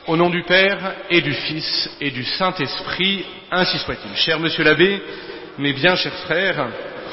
Au nom du Père et du Fils et du Saint-Esprit, ainsi soit-il. Cher Monsieur l'abbé, mes bien chers frères,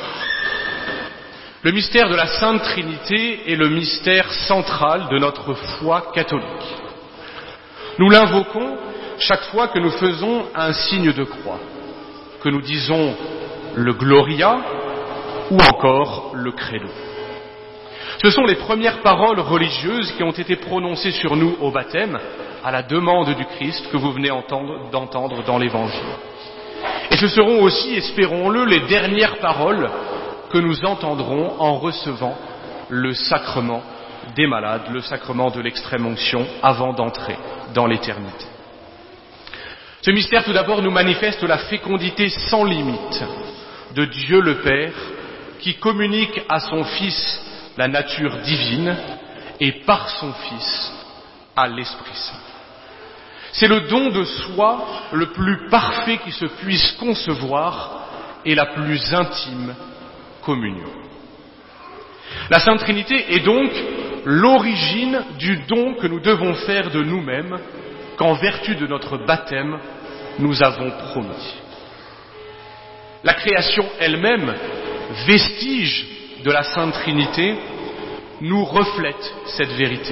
le mystère de la Sainte Trinité est le mystère central de notre foi catholique. Nous l'invoquons chaque fois que nous faisons un signe de croix, que nous disons le Gloria ou encore le Credo. Ce sont les premières paroles religieuses qui ont été prononcées sur nous au baptême, à la demande du Christ que vous venez d'entendre dans l'Évangile. Et ce seront aussi, espérons-le, les dernières paroles que nous entendrons en recevant le sacrement des malades, le sacrement de l'extrême-onction, avant d'entrer dans l'éternité. Ce mystère, tout d'abord, nous manifeste la fécondité sans limite de Dieu le Père, qui communique à son Fils la nature divine et par son Fils à l'Esprit Saint. C'est le don de soi le plus parfait qui se puisse concevoir et la plus intime communion. La Sainte Trinité est donc l'origine du don que nous devons faire de nous-mêmes qu'en vertu de notre baptême nous avons promis. La création elle-même, vestige de la Sainte Trinité, nous reflète cette vérité.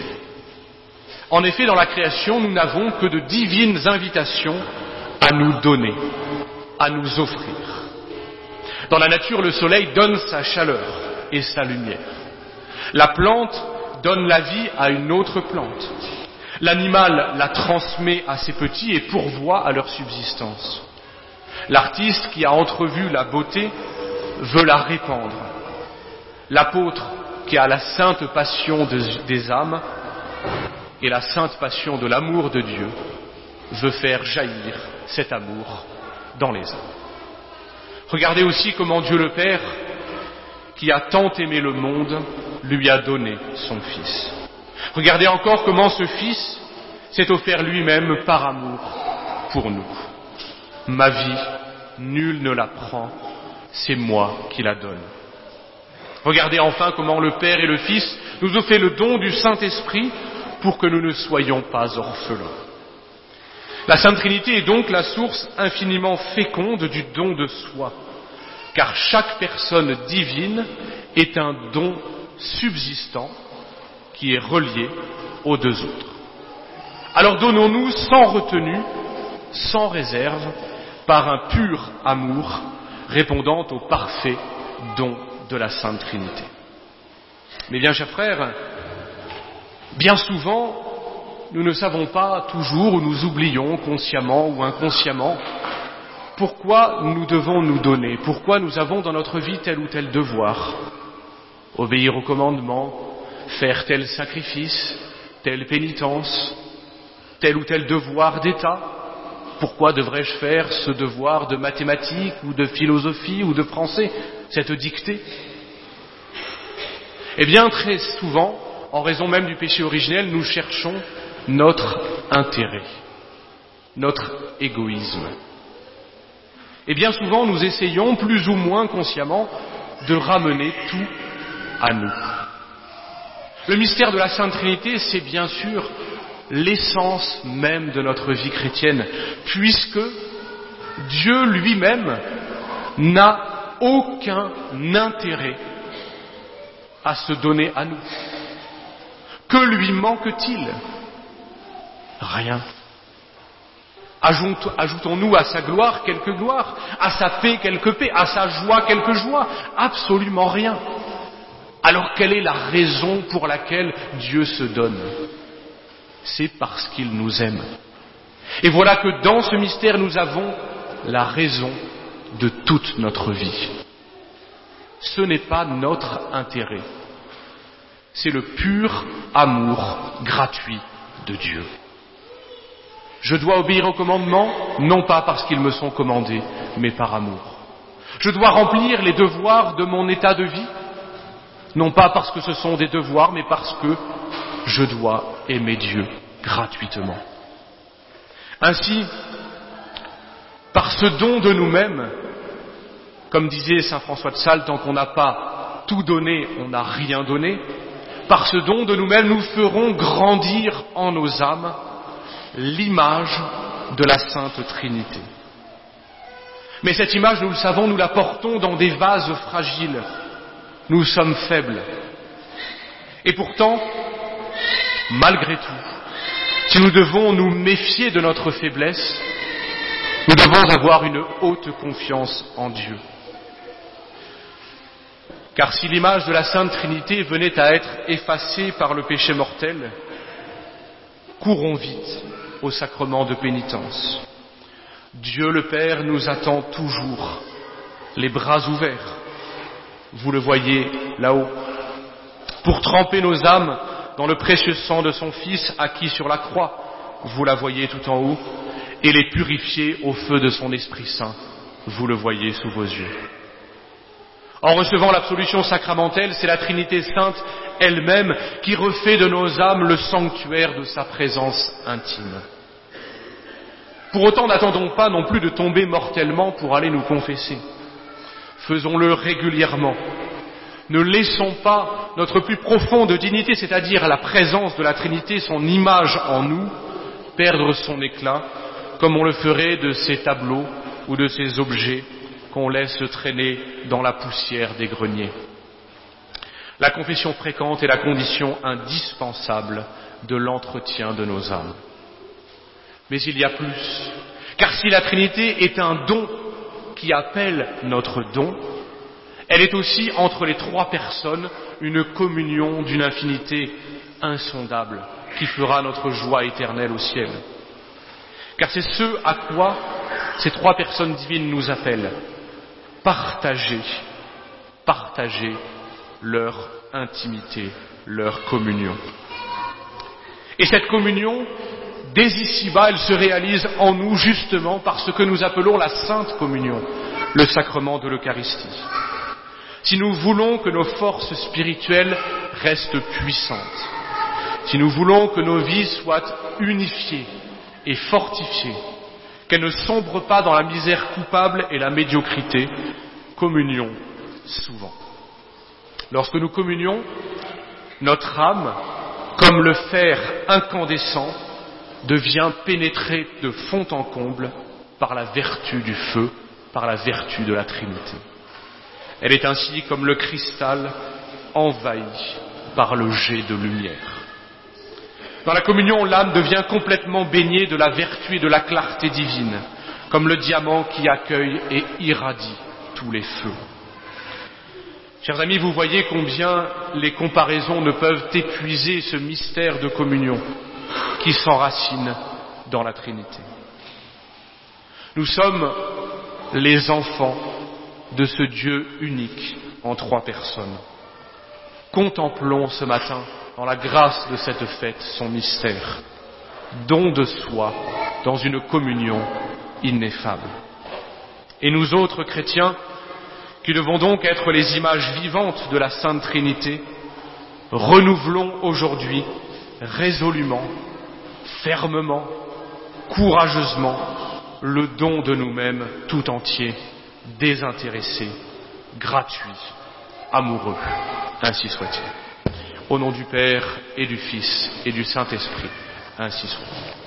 En effet, dans la création, nous n'avons que de divines invitations à nous donner, à nous offrir. Dans la nature, le soleil donne sa chaleur et sa lumière. La plante donne la vie à une autre plante. L'animal la transmet à ses petits et pourvoit à leur subsistance. L'artiste qui a entrevu la beauté veut la répandre. L'apôtre qui a la sainte passion des âmes et la sainte passion de l'amour de Dieu veut faire jaillir cet amour dans les âmes. Regardez aussi comment Dieu le Père, qui a tant aimé le monde, lui a donné son Fils. Regardez encore comment ce Fils s'est offert lui-même par amour pour nous. Ma vie, nul ne la prend, c'est moi qui la donne. Regardez enfin comment le Père et le Fils nous ont fait le don du Saint-Esprit pour que nous ne soyons pas orphelins. La Sainte Trinité est donc la source infiniment féconde du don de soi, car chaque personne divine est un don subsistant qui est relié aux deux autres. Alors donnons-nous sans retenue, sans réserve, par un pur amour répondant au parfait don de la Sainte Trinité. Mais bien, chers frères, bien souvent, nous ne savons pas toujours, ou nous oublions consciemment ou inconsciemment, pourquoi nous devons nous donner, pourquoi nous avons dans notre vie tel ou tel devoir, obéir aux commandements, faire tel sacrifice, telle pénitence, tel ou tel devoir d'État. Pourquoi devrais-je faire ce devoir de mathématiques ou de philosophie ou de français, cette dictée? Eh bien, très souvent, en raison même du péché originel, nous cherchons notre intérêt, notre égoïsme. Et bien souvent, nous essayons, plus ou moins consciemment, de ramener tout à nous. Le mystère de la Sainte Trinité, c'est bien sûr l'essence même de notre vie chrétienne, puisque Dieu lui-même n'a aucun intérêt à se donner à nous. Que lui manque-t-il? Rien. Ajoutons-nous à sa gloire quelque gloire, à sa paix quelque paix, à sa joie quelque joie? Absolument rien. Alors quelle est la raison pour laquelle Dieu se donne? C'est parce qu'il nous aime. Et voilà que dans ce mystère, nous avons la raison de toute notre vie. Ce n'est pas notre intérêt, c'est le pur amour gratuit de Dieu. Je dois obéir aux commandements, non pas parce qu'ils me sont commandés, mais par amour. Je dois remplir les devoirs de mon état de vie, non pas parce que ce sont des devoirs, mais parce que je dois aimer Dieu gratuitement. Ainsi, par ce don de nous-mêmes, comme disait saint François de Sales, tant qu'on n'a pas tout donné, on n'a rien donné, par ce don de nous-mêmes, nous ferons grandir en nos âmes l'image de la Sainte Trinité. Mais cette image, nous le savons, nous la portons dans des vases fragiles. Nous sommes faibles. Et pourtant, malgré tout, si nous devons nous méfier de notre faiblesse, nous devons avoir une haute confiance en Dieu. Car si l'image de la Sainte Trinité venait à être effacée par le péché mortel, courons vite au sacrement de pénitence. Dieu le Père nous attend toujours, les bras ouverts, vous le voyez là-haut, pour tremper nos âmes dans le précieux sang de son Fils acquis sur la croix, vous la voyez tout en haut, et les purifier au feu de son Esprit Saint, vous le voyez sous vos yeux. En recevant l'absolution sacramentelle, c'est la Trinité Sainte elle-même qui refait de nos âmes le sanctuaire de sa présence intime. Pour autant, n'attendons pas non plus de tomber mortellement pour aller nous confesser. Faisons-le régulièrement. Ne laissons pas notre plus profonde dignité, c'est-à-dire la présence de la Trinité, son image en nous, perdre son éclat, comme on le ferait de ces tableaux ou de ces objets qu'on laisse traîner dans la poussière des greniers. La confession fréquente est la condition indispensable de l'entretien de nos âmes. Mais il y a plus, car si la Trinité est un don qui appelle notre don, elle est aussi entre les trois personnes une communion d'une infinité insondable qui fera notre joie éternelle au ciel. Car c'est ce à quoi ces trois personnes divines nous appellent. Partager leur intimité, leur communion. Et cette communion, dès ici-bas, elle se réalise en nous justement par ce que nous appelons la Sainte Communion, le sacrement de l'Eucharistie. Si nous voulons que nos forces spirituelles restent puissantes, si nous voulons que nos vies soient unifiées et fortifiées, qu'elles ne sombrent pas dans la misère coupable et la médiocrité, communions souvent. Lorsque nous communions, notre âme, comme le fer incandescent, devient pénétrée de fond en comble par la vertu du feu, par la vertu de la Trinité. Elle est ainsi comme le cristal envahi par le jet de lumière. Dans la communion, l'âme devient complètement baignée de la vertu et de la clarté divine, comme le diamant qui accueille et irradie tous les feux. Chers amis, vous voyez combien les comparaisons ne peuvent épuiser ce mystère de communion qui s'enracine dans la Trinité. Nous sommes les enfants de ce Dieu unique en trois personnes. Contemplons ce matin, dans la grâce de cette fête, son mystère, don de soi dans une communion ineffable. Et nous autres chrétiens, qui devons donc être les images vivantes de la Sainte Trinité, renouvelons aujourd'hui, résolument, fermement, courageusement, le don de nous-mêmes tout entier, désintéressé, gratuit, amoureux. Ainsi soit-il. Au nom du Père et du Fils et du Saint-Esprit, ainsi soit-il.